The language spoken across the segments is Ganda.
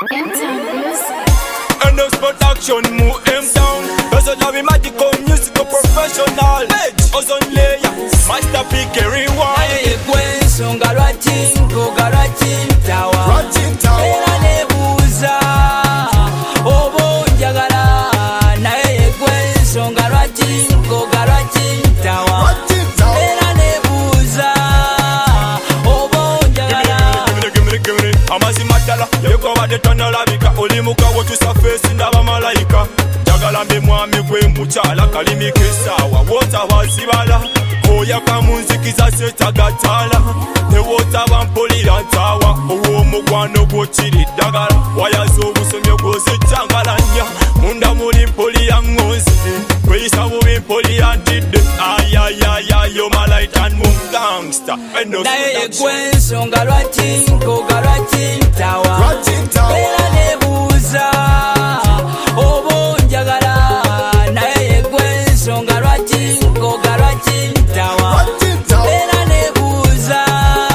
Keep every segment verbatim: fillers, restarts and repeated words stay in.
And those production move him down. Cause I love him magical musical professional. Ozone layer, master pick every one. Aye kwe songa rwatin, koga rwatin tawa. Rwatin tawa. Era nebuza, obo njagala. Naye kwe songa rwatin, koga rwatin tawa. Rwatin tawa. Era nebuza, obo njagala. Give me the, give me the, give me the. Amazi madala, yeko wade tonala bika. Olimuka wotu sa face ndaba malaika. Jagala mbe mwami kwe muchala kalimi kesawa. Wota wazibala. Oya kamunzikiza setagatala. Ne wota bampulira ntawa. Owo mugwano gwotiri ddagala. Wayaza obusomyo gwozitangalanya. Munda muli mpulira ngonzi. Kweyisa bubi mpulira ntidde. Ayayaya yo my light and moon gangster. Naye kwe songa rwatin, koga rwatin tawa. Rwatin tawa. Era nebuza, obo njagala. Naye kwe songa rwatin, koga rwatin tawa. Era nebuza,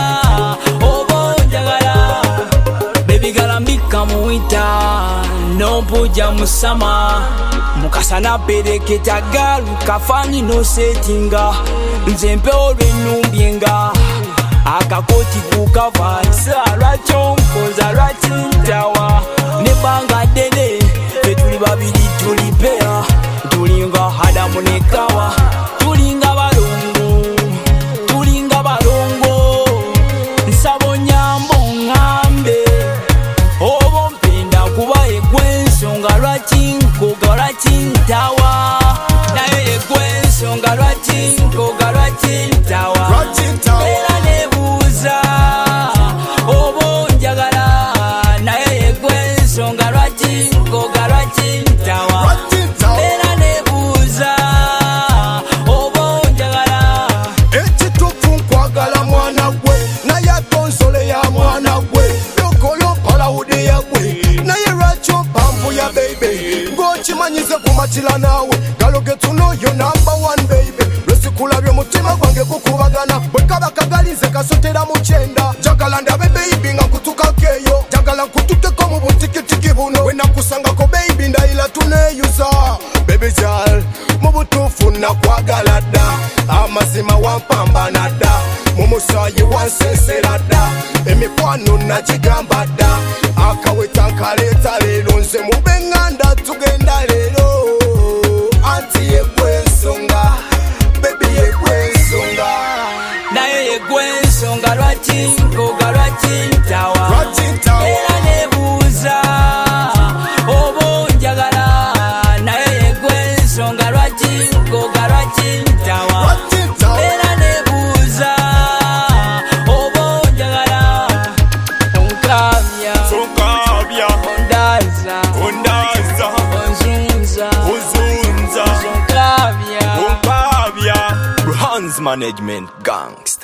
obo njagala. Baby girl ambika muwita, nompuja musama. Mukasana pereketa galu kafanyi no setinga. Nze mpewo lwenumbyenga. Akakoti kukava nsa lwakyo nkoza lwakintawa. Nebanga dede fetuli babiri tuli pera. Tulinga Adamu ne Kawa. Tulinga balongo, tulinga balongo. Nsabo nyambo ngambe, obo mpenda kuba egwensonga lwakinkoga lwakintawa. Naye egwensonga lwakinkoga lwakintawa. Era nebuza, obo njagala. Naye egwensonga lwakinkoga lwakintawa. Era nebuza, obo njagala. Ekitufu nkwagala mwana gwe, naye konsole ya mwana gwe. Yokolo palawude ya gwe, naye lwaki opambuya baby. Ng'okimanyize kumatira naawe, galoge tuno yo number one baby. Lwesikulabye omutima gwange gukubagana, bwe kaba kagalize kasotera mu kyenda. Jagala ndabe baby nga nkutukako eyo, jagala nkututeko mu butikitiki buno. Bwe nakusangako baby ndayira tuneeyuza. Baby girl, mu butuufu nakwagala dda, amazima wampambana dda, mu musaayi wansensera dda, emikwano nagigamba dda, akaweta nkaleeta leero, nze mu b'eŋŋanda tugenda leero. Anti yegwensonga, baby yegwensonga. Naye yegwensonga lwakinkoga lwakintawa. Era nebuza, obo njagala. Naye yegwensonga lwakinkoga lwakintawa. Era nebuza, obo njagala. Onkabya, Sonkabya, ondaza, ondaza, onzunza, ozunza, onkabya. onkabya. Hands Management Gangsta.